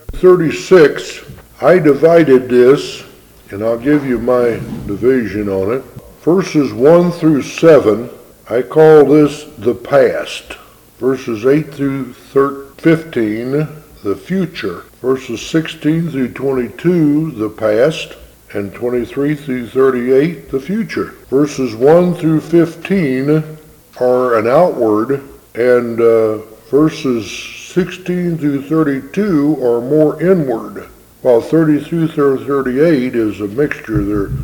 36, I divided this, and I'll give you my division on it. Verses 1 through 7, I call this the past. Verses 8 through 15, the future. Verses 16 through 22, the past. And 23 through 38, the future. Verses 1 through 15 are an outward, and verses 16 through 32 are more inward, while 32 through 38 is a mixture. They're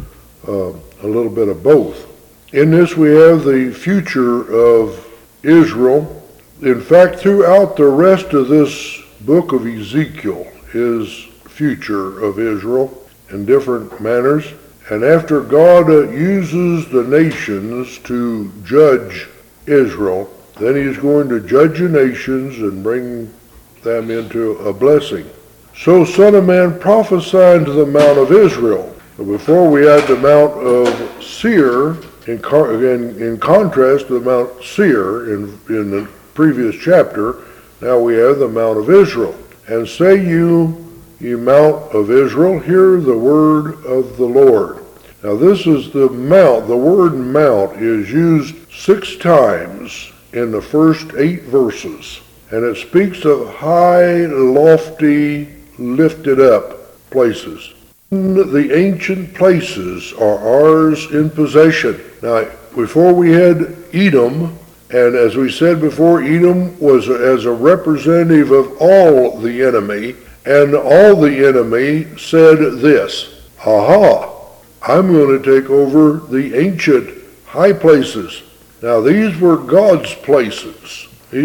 a little bit of both. In this we have the future of Israel. In fact, throughout the rest of this book of Ezekiel is future of Israel in different manners. And after God uses the nations to judge Israel, then he's going to judge the nations and bring them into a blessing. So, Son of Man, prophesy unto the Mount of Israel. Before we had the Mount of Seir, in contrast to the Mount Seir in the previous chapter, now we have the Mount of Israel. And say you, ye Mount of Israel, hear the word of the Lord. Now this is the mount. The word mount is used 6 times in the first 8 verses. And it speaks of high, lofty, lifted up places. The ancient places are ours in possession. Now, before we had Edom, and as we said before, Edom was as a representative of all the enemy, and all the enemy said this, aha, I'm going to take over the ancient high places. Now these were God's places.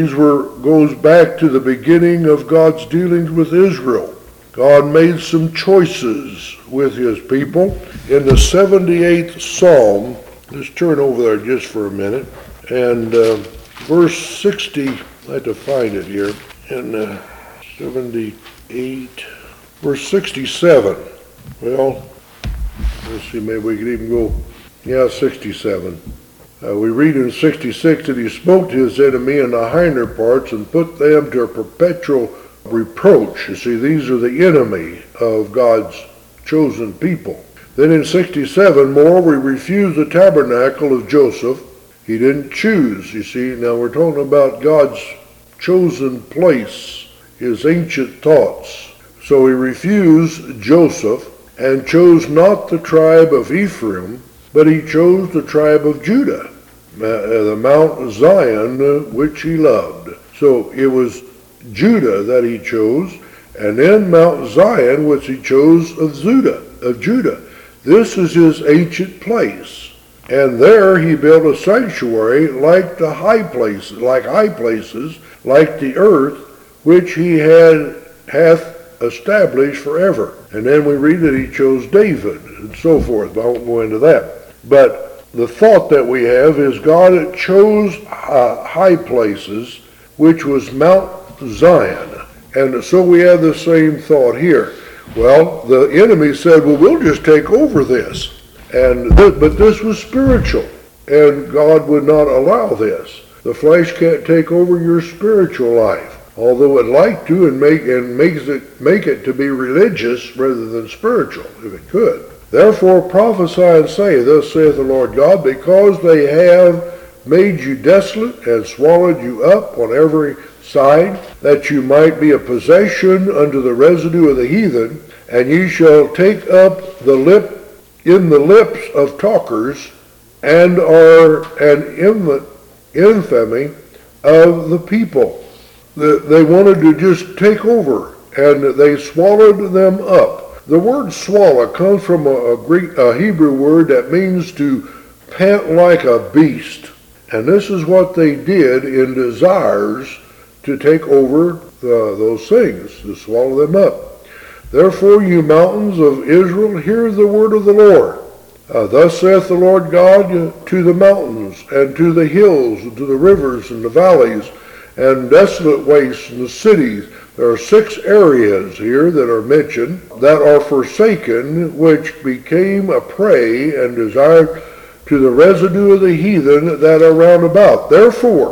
Goes back to the beginning of God's dealings with Israel. God made some choices with his people. In the 78th Psalm, let's turn over there just for a minute, and verse 60, I have to find it here, in 78, verse 67. Well, let's see, maybe we could even go, 67. We read in 66 that he smote his enemy in the hinder parts and put them to a perpetual reproach. You see, these are the enemy of God's chosen people. Then in 67, more, we refused the tabernacle of Joseph. He didn't choose, you see. Now we're talking about God's chosen place, his ancient thoughts. So he refused Joseph and chose not the tribe of Ephraim, but he chose the tribe of Judah, the Mount Zion, which he loved. So it was Judah that he chose, and then Mount Zion, which he chose of Judah. This is his ancient place. And there he built a sanctuary like high places, like the earth, which he hath established forever. And then we read that he chose David, and so forth. I won't go into that. But the thought that we have is God chose high places, which was Mount Zion. And so we have the same thought here. Well, the enemy said, well, we'll just take over this. But this was spiritual, and God would not allow this. The flesh can't take over your spiritual life, although it'd like to, and make it to be religious rather than spiritual, if it could. Therefore prophesy and say, thus saith the Lord God, because they have made you desolate and swallowed you up on every side, that you might be a possession unto the residue of the heathen, and ye shall take up in the lips of talkers, and are an infamy of the people. They wanted to just take over, and they swallowed them up. The word swallow comes from a Hebrew word that means to pant like a beast. And this is what they did in desires to take over those things, to swallow them up. Therefore, you mountains of Israel, hear the word of the Lord. Thus saith the Lord God to the mountains, and to the hills, and to the rivers, and the valleys, and desolate wastes, and the cities. There are 6 areas here that are mentioned that are forsaken, which became a prey and desired to the residue of the heathen that are round about. Therefore,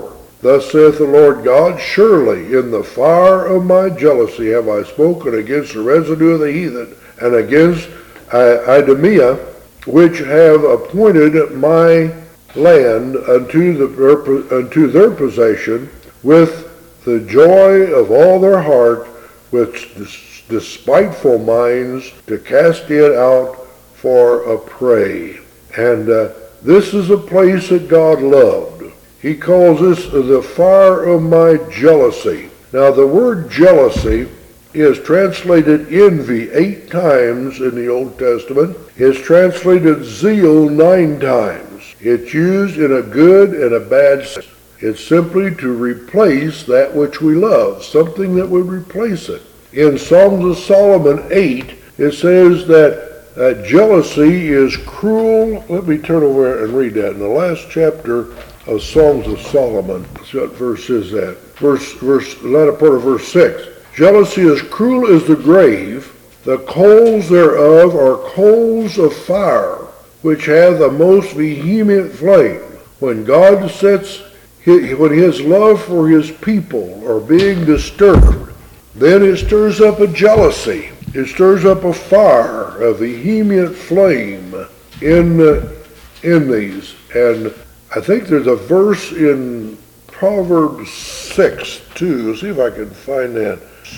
Thus saith the Lord God, surely in the fire of my jealousy have I spoken against the residue of the heathen, and against Idumea, which have appointed my land unto their possession, with the joy of all their heart, with despiteful minds, to cast it out for a prey. And this is a place that God loved. He calls this the fire of my jealousy. Now the word jealousy is translated envy 8 times in the Old Testament. It's translated zeal 9 times. It's used in a good and a bad sense. It's simply to replace that which we love, something that would replace it. In Songs of Solomon 8, it says that jealousy is cruel. Let me turn over and read that. In the last chapter of Songs of Solomon, what verse is that? Latter part of verse 6. Jealousy is cruel as the grave. The coals thereof are coals of fire, which have the most vehement flame. When God when his love for his people are being disturbed, then it stirs up a jealousy. It stirs up a fire, a vehement flame in these. And I think there's a verse in Proverbs 6 too. See if I can find that.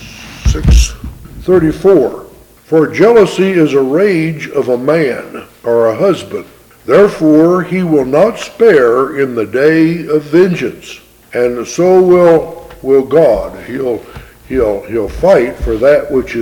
6:34. For jealousy is a rage of a man or a husband. Therefore he will not spare in the day of vengeance. And so will God. He'll fight for that which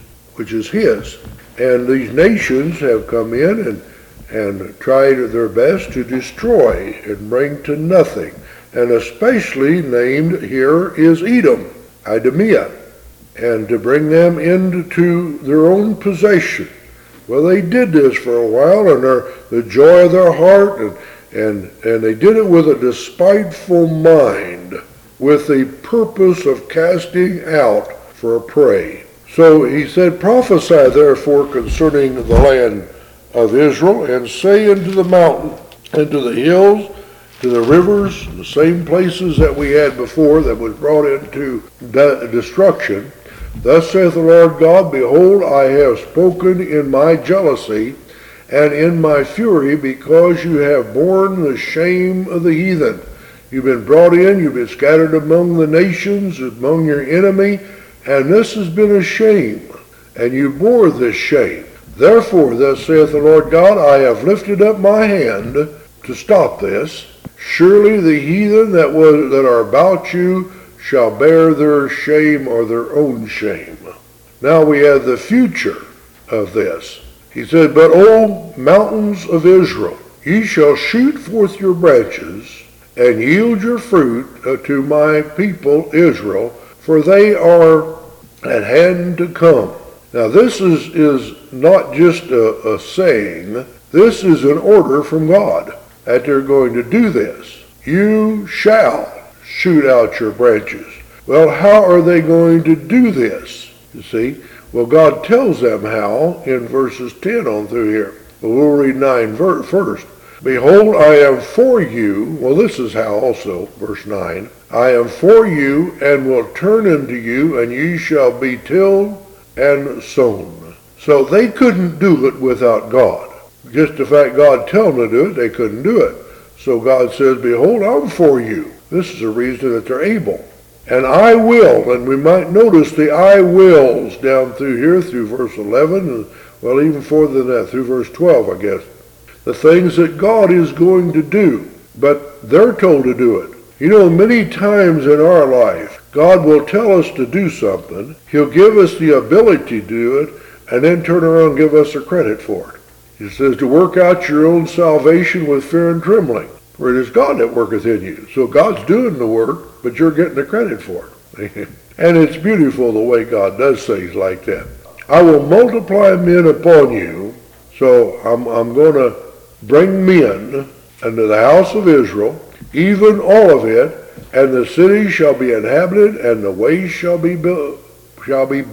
is his. And these nations have come in and tried their best to destroy and bring to nothing. And especially named here is Edom, Idumea, and to bring them into their own possession. Well, they did this for a while, and the joy of their heart, and they did it with a despiteful mind, with the purpose of casting out for a prey. So he said, prophesy therefore concerning the land of Israel, and say unto the mountain, and to the hills, to the rivers, the same places that we had before that was brought into destruction. Thus saith the Lord God, behold, I have spoken in my jealousy and in my fury, because you have borne the shame of the heathen. You've been brought in, you've been scattered among the nations, among your enemy, and this has been a shame, and you bore this shame. Therefore, thus saith the Lord God, I have lifted up my hand to stop this. Surely the heathen that are about you shall bear their shame or their own shame. Now we have the future of this. He said, but O mountains of Israel, ye shall shoot forth your branches, and yield your fruit to my people Israel, for they are at hand to come. Now this is not just a saying, this is an order from God, that they're going to do this. You shall shoot out your branches. Well, how are they going to do this? You see, well, God tells them how in verses 10 on through here. But we'll read 9 first. Behold, I am for you. Well, this is how also, verse 9. I am for you, and will turn unto you, and ye shall be tilled and sown. So they couldn't do it without God. Just the fact God tell them to do it, they couldn't do it. So God says, behold, I'm for you. This is a reason that they're able. And I will, and we might notice the I wills down through here, through verse 11, and well, even further than that, through verse 12, I guess. The things that God is going to do, but they're told to do it. You know, many times in our life, God will tell us to do something. He'll give us the ability to do it, and then turn around and give us the credit for it. He says to work out your own salvation with fear and trembling, for it is God that worketh in you. So God's doing the work, but you're getting the credit for it. And it's beautiful the way God does things like that. I will multiply men upon you, so I'm going to bring men unto the house of Israel, even all of it, and the city shall be inhabited, and the ways shall be built.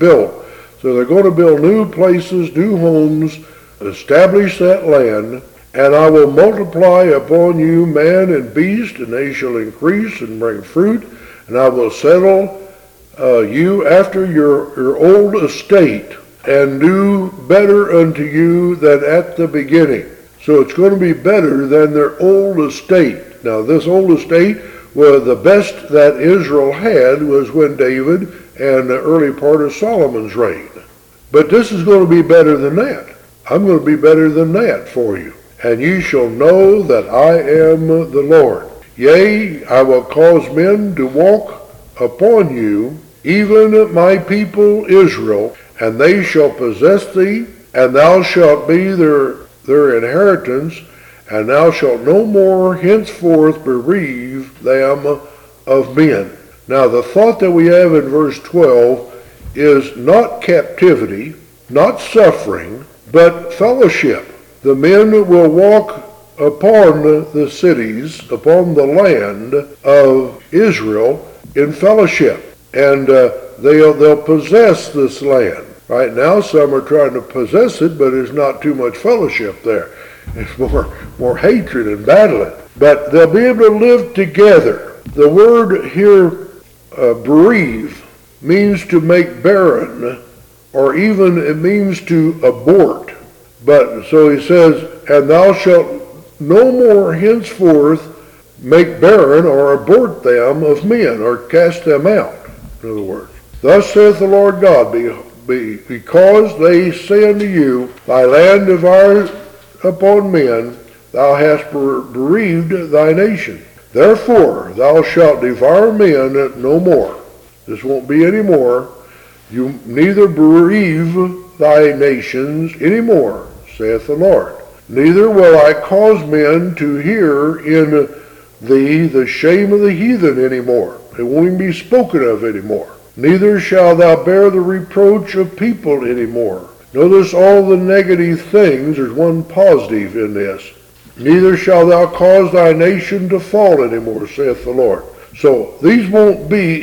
So they're going to build new places, new homes, establish that land, And I will multiply upon you man and beast, and they shall increase and bring fruit, and I will settle you after your old estate, and do better unto you than at the beginning. So it's going to be better than their old estate. Now this old estate, well, the best that Israel had was when David and the early part of Solomon's reign. But this is going to be better than that. I'm going to be better than that for you. And ye shall know that I am the Lord. Yea, I will cause men to walk upon you, even my people Israel, and they shall possess thee, and thou shalt be their inheritance, and thou shalt no more henceforth bereave them of men. Now the thought that we have in verse 12 is not captivity, not suffering, but fellowship. The men will walk upon the cities, upon the land of Israel in fellowship, and they'll possess this land. Right now some are trying to possess it, but there's not too much fellowship there. It's more hatred and battling. But they'll be able to live together. The word here, bereave, means to make barren, or even it means to abort. But so he says, and thou shalt no more henceforth make barren or abort them of men, or cast them out, in other words. Thus saith the Lord God, because they say unto you, thy land devoured upon men, thou hast bereaved thy nation. Therefore thou shalt devour men no more. This won't be any more. You neither bereave thy nations any more, saith the Lord. Neither will I cause men to hear in thee the shame of the heathen any more. It won't even be spoken of anymore. Neither shall thou bear the reproach of people any more. Notice all the negative things. There's one positive in this. Neither shall thou cause thy nation to fall any more, saith the Lord. So these won't be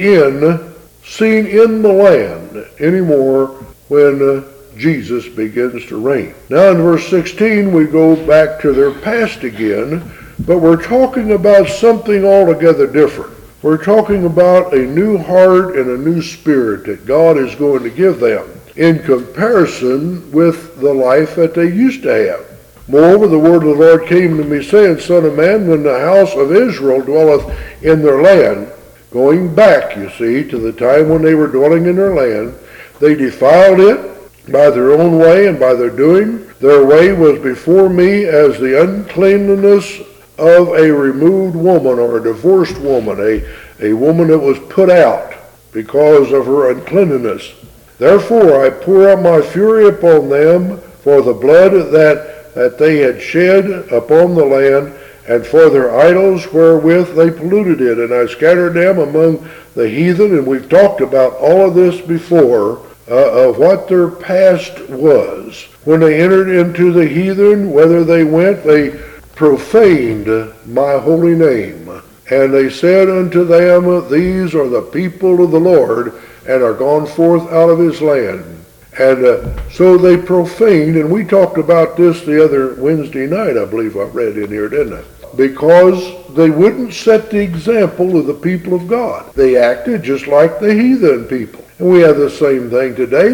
seen in the land anymore when Jesus begins to reign. Now in verse 16 we go back to their past again, but we're talking about something altogether different. We're talking about a new heart and a new spirit that God is going to give them in comparison with the life that they used to have. Moreover, the word of the Lord came to me, saying, Son of man, when the house of Israel dwelleth in their land, going back, you see, to the time when they were dwelling in their land, they defiled it by their own way and by their doing. Their way was before me as the uncleanness of a removed woman, or a divorced woman, a woman that was put out because of her uncleanness. Therefore I pour out my fury upon them for the blood that they had shed upon the land, and for their idols wherewith they polluted it. And I scattered them among the heathen, and we've talked about all of this before, of what their past was. When they entered into the heathen, whether they went, they profaned my holy name. And they said unto them, These are the people of the Lord, and are gone forth out of his land. And so they profaned, and we talked about this the other Wednesday night, I believe I read in here, didn't I? Because they wouldn't set the example of the people of God. They acted just like the heathen people. And we have the same thing today.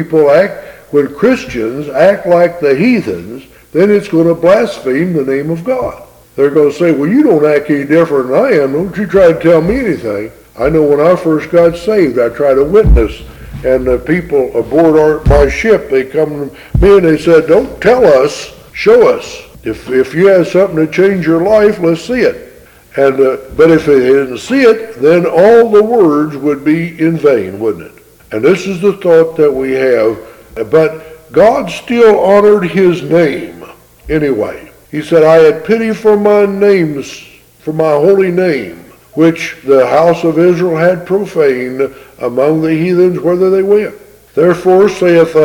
When Christians act like the heathens, then it's going to blaspheme the name of God. They're going to say, well, you don't act any different than I am. Don't you try to tell me anything. I know when I first got saved, I tried to witness. And the people aboard my ship, they come to me and they said, don't tell us, show us. If you have something to change your life, let's see it. And but if they didn't see it, then all the words would be in vain, wouldn't it? And this is the thought that we have. But God still honored his name anyway. He said, I had pity for my names, for my holy name, which the house of Israel had profaned among the heathens whither they went. Therefore say unto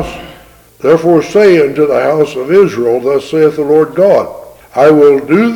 the house of Israel, thus saith the Lord God, I will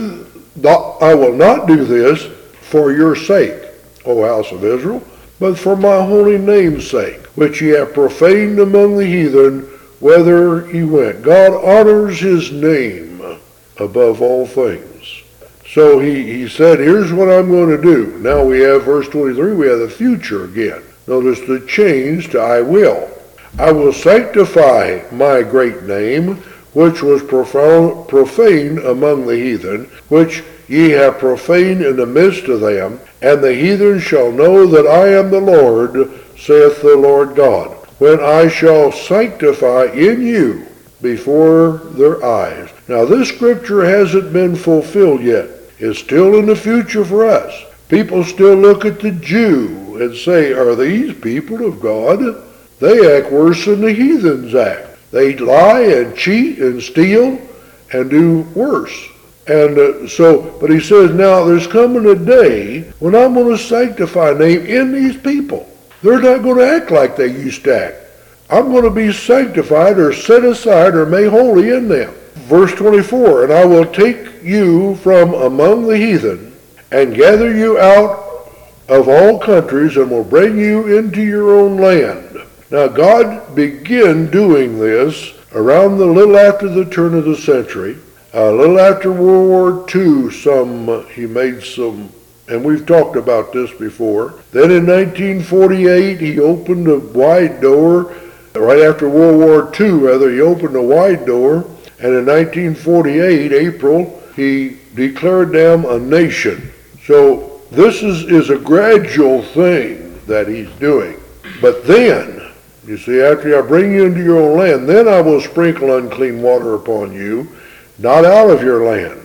not do this for your sake, O house of Israel, but for my holy name's sake, which ye have profaned among the heathen, whither ye went. God honors his name. above all things. So he said, here's what I'm going to do. Now we have verse 23, we have the future again. Notice the change to I will. I will sanctify my great name, which was profaned among the heathen, which ye have profaned in the midst of them, and the heathen shall know that I am the Lord, saith the Lord God, when I shall sanctify in you before their eyes. Now this scripture hasn't been fulfilled yet. It's still in the future for us. People still look at the Jew and say, are these people of God? They act worse than the heathens act. They lie and cheat and steal and do worse. And but he says, now there's coming a day when I'm going to sanctify a name in these people. They're not going to act like they used to act. I'm going to be sanctified or set aside or made holy in them. Verse 24, and I will take you from among the heathen and gather you out of all countries and will bring you into your own land. Now God began doing this around a little after the turn of the century. A little after World War II, he made some, and we've talked about this before. Then in 1948, he opened a wide door. Right after World War II, he opened a wide door. And in 1948, April, he declared them a nation. So this is a gradual thing that he's doing. But then, you see, after I bring you into your own land, then I will sprinkle unclean water upon you, not out of your land,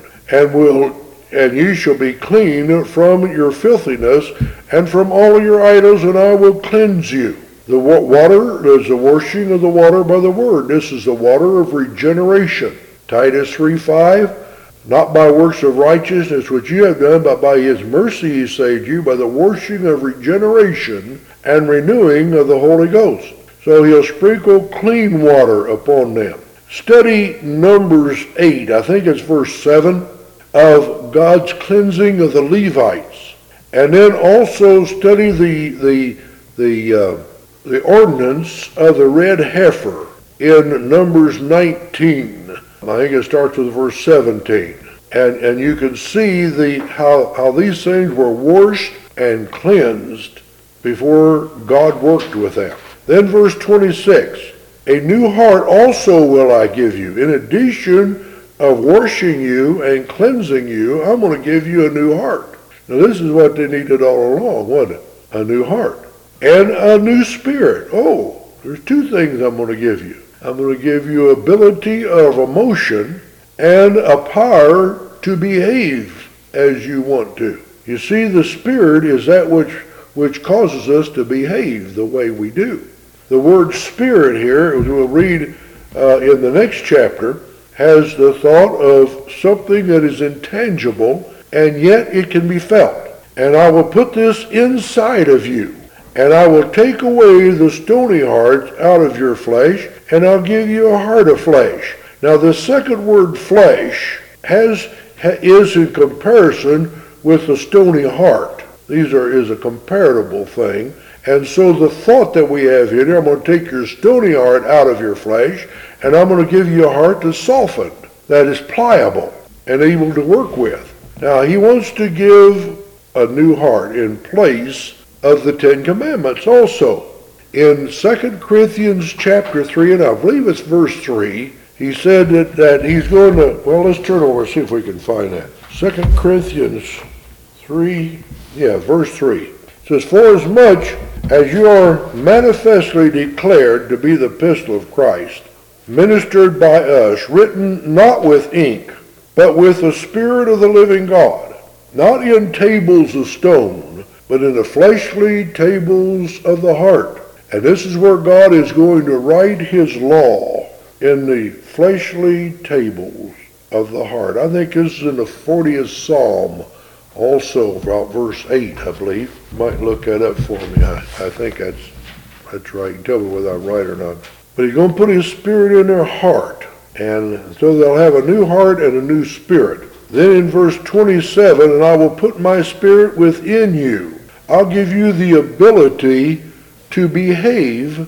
and you shall be clean from your filthiness and from all your idols, and I will cleanse you. The water is the washing of the water by the word. This is the water of regeneration. Titus 3:5, not by works of righteousness which you have done, but by his mercy he saved you, by the washing of regeneration and renewing of the Holy Ghost. So he'll sprinkle clean water upon them. Study Numbers 8, I think it's verse 7, of God's cleansing of the Levites. And then also study the ordinance of the red heifer in Numbers 19. I think it starts with verse 17. And you can see how these things were washed and cleansed before God worked with them. Then verse 26, a new heart also will I give you. In addition of washing you and cleansing you, I'm going to give you a new heart. Now this is what they needed all along, wasn't it? A new heart. And a new spirit. Oh, there's two things I'm going to give you. I'm going to give you ability of emotion and a power to behave as you want to. You see, the spirit is that which causes us to behave the way we do. The word spirit here, as we'll read in the next chapter, has the thought of something that is intangible and yet it can be felt. And I will put this inside of you. And I will take away the stony heart out of your flesh, and I'll give you a heart of flesh. Now the second word flesh is in comparison with the stony heart. Is a comparable thing. And so the thought that we have here, I'm going to take your stony heart out of your flesh, and I'm going to give you a heart that's softened, that is pliable and able to work with. Now he wants to give a new heart in place of the Ten Commandments also. In 2 Corinthians chapter 3, and I believe it's verse 3, he said that he's going to, well, let's turn over and see if we can find that. 2 Corinthians 3, verse 3. It says, for as much as you are manifestly declared to be the epistle of Christ, ministered by us, written not with ink, but with the Spirit of the living God, not in tables of stone, but in the fleshly tables of the heart. And this is where God is going to write his law, in the fleshly tables of the heart. I think this is in the 40th Psalm, also about verse 8, I believe. You might look that up for me. I think that's right. You can tell me whether I'm right or not. But he's going to put his spirit in their heart. And so they'll have a new heart and a new spirit. Then in verse 27, and I will put my spirit within you. I'll give you the ability to behave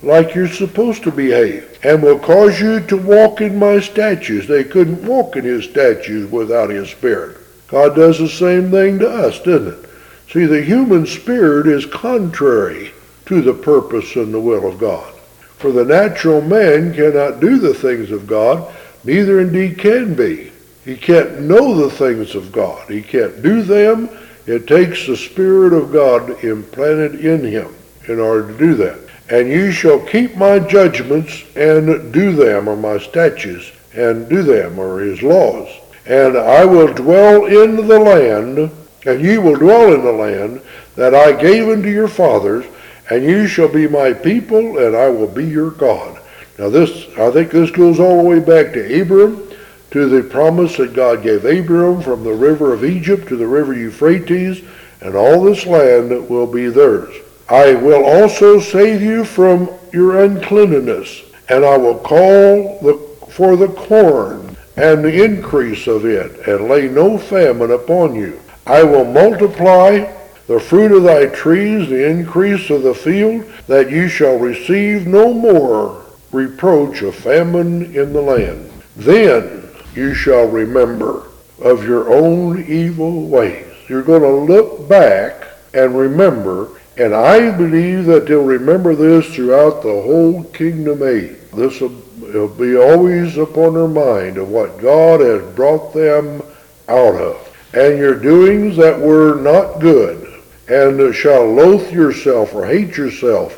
like you're supposed to behave, and will cause you to walk in my statutes. They couldn't walk in his statutes without his Spirit. God does the same thing to us, doesn't it? See, the human spirit is contrary to the purpose and the will of God. For the natural man cannot do the things of God, neither indeed can be. He can't know the things of God. He can't do them. It takes the Spirit of God implanted in him in order to do that. And you shall keep my judgments and do them, or my statutes, and do them, or his laws. And I will dwell in the land, and ye will dwell in the land that I gave unto your fathers, and you shall be my people, and I will be your God. Now I think this goes all the way back to Abram, to the promise that God gave Abram from the river of Egypt to the river Euphrates, and all this land will be theirs. I will also save you from your uncleanness, and I will call for the corn and the increase of it, and lay no famine upon you. I will multiply the fruit of thy trees, the increase of the field, that you shall receive no more reproach of famine in the land. Then you shall remember of your own evil ways. You're going to look back and remember, and I believe that they'll remember this throughout the whole kingdom age. This will be always upon their mind of what God has brought them out of, and your doings that were not good, and shall loathe yourself or hate yourself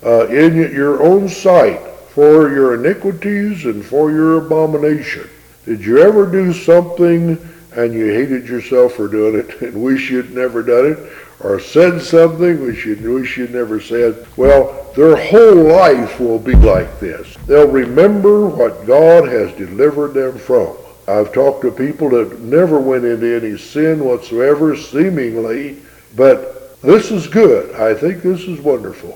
in your own sight for your iniquities and for your abomination. Did you ever do something and you hated yourself for doing it and wish you'd never done it? Or said something which you wish you'd never said? Well, their whole life will be like this. They'll remember what God has delivered them from. I've talked to people that never went into any sin whatsoever, seemingly, but this is good. I think this is wonderful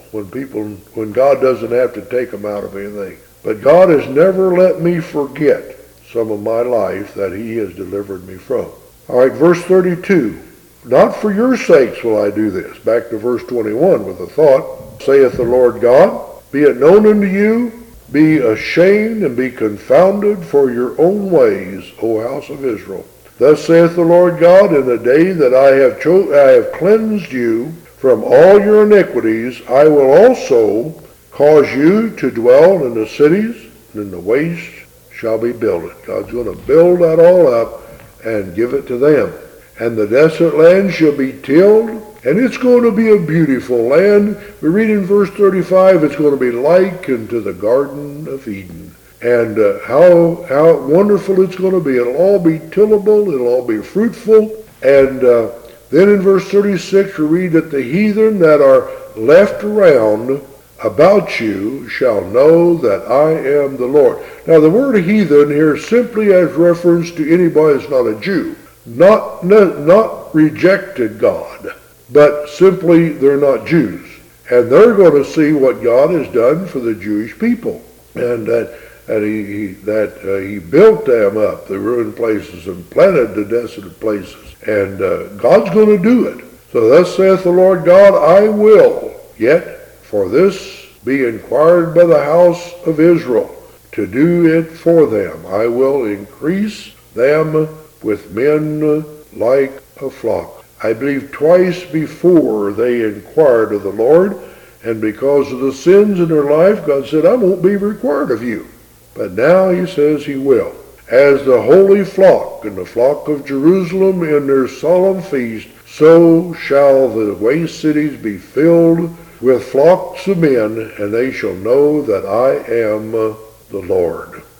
when God doesn't have to take them out of anything. But God has never let me forget some of my life that he has delivered me from. All right, verse 32. Not for your sakes will I do this. Back to verse 21 with a thought. Saith the Lord God, be it known unto you, be ashamed and be confounded for your own ways, O house of Israel. Thus saith the Lord God, in the day that I have cleansed you from all your iniquities, I will also cause you to dwell in the cities, and in the waste shall be builded. God's going to build that all up and give it to them. And the desolate land shall be tilled, and it's going to be a beautiful land. We read in verse 35, it's going to be likened to the Garden of Eden. And how wonderful it's going to be. It'll all be tillable, it'll all be fruitful. And then in verse 36 we read that the heathen that are left around about you shall know that I am the Lord. Now the word heathen here simply has reference to anybody that's not a Jew. Not rejected God, but simply they're not Jews. And they're going to see what God has done for the Jewish people. And that he built them up, the ruined places, and planted the desolate places. And God's going to do it. So thus saith the Lord God, I will yet for this be inquired by the house of Israel, to do it for them. I will increase them with men like a flock. I believe twice before they inquired of the Lord, and because of the sins in their life, God said, I won't be required of you. But now he says he will. As the holy flock and the flock of Jerusalem in their solemn feast, so shall the waste cities be filled with flocks of men, and they shall know that I am the Lord.